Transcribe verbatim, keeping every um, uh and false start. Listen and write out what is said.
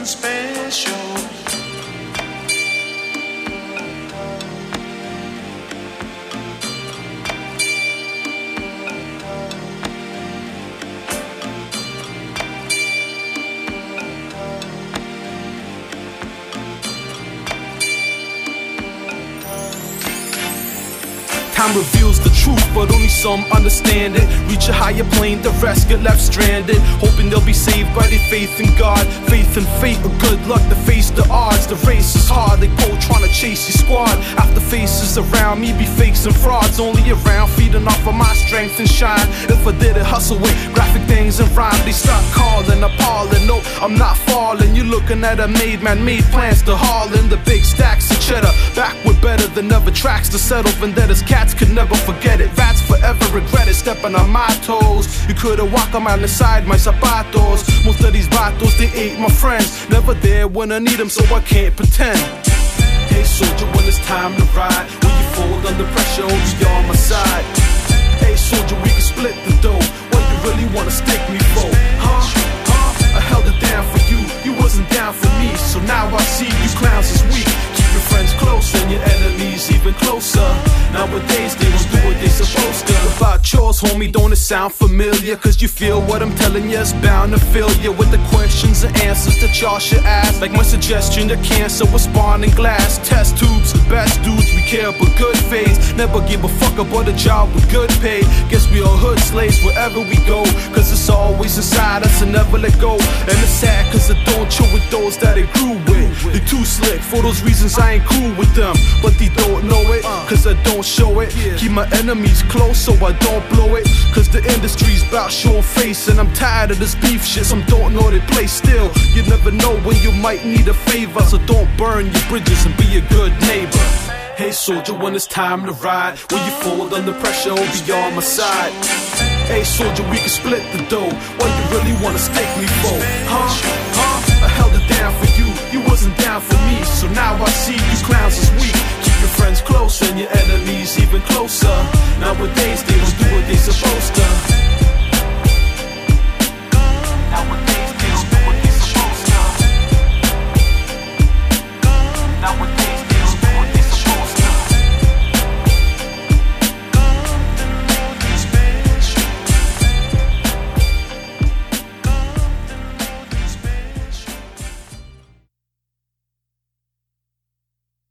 special. Time reveals the truth, but only some understand it. Reach a higher plane, the rest get left stranded, hoping they'll be saved by their faith in God. Faith and fate, or good luck to face the odds. The race is hard, they go trying to chase your squad. After faces around me be fakes and frauds, only around feeding off of my strength and shine. If I didn't hustle with graphic things and rhyme, they start calling, appalling. No, I'm not falling. You're looking at a made man, made plans to haul in the big stacks of cheddar. Back with better than ever, tracks to settle vendettas. Cats could never forget it, rats forever regret it. Stepping on my toes, you couldn't walk them out inside my zapatos. Most of these vatos, they ain't my friends, never there when I need them, so I can't pretend. Hey soldier, when it's time to ride, when you fold under pressure, oh, you're on my side. Hey soldier, we can split the dough. What you really wanna stick me for? Huh? Huh? I held it down for you, you wasn't down for me, so now I see you clowns is weak. Keep your friends close and your enemies even closer. Nowadays they don't do what they supposed to. About yours, homie, don't it sound familiar? Cause you feel what I'm telling you is bound to fill you with the questions and answers that y'all should ask. Like my suggestion that cancer was spawned in glass. Test tubes, the best dudes we care but good phase. Never give a fuck about a job with good pay. Guess we all hood slaves wherever we go, cause it's always inside us and never let go. And it's sad cause I don't chill with those that I grew with. They too slick, for those reasons I ain't cool with them, but they don't know it, cause I don't show it. Keep my enemies close so I don't blow it, cause the industry's bout showing face. And I'm tired of this beef shit, some don't know they play still. You never know when you might need a favor, so don't burn your bridges and be a good neighbor. Hey soldier, when it's time to ride, will you fold under pressure or be on my side? Hey soldier, we can split the dough. What you really wanna stake me for? Huh? Huh? I held it down for you, you wasn't down for me, so now I see you clowns is weak. Keep your friends close and your enemies even closer. Nowadays they don't do what they supposed to.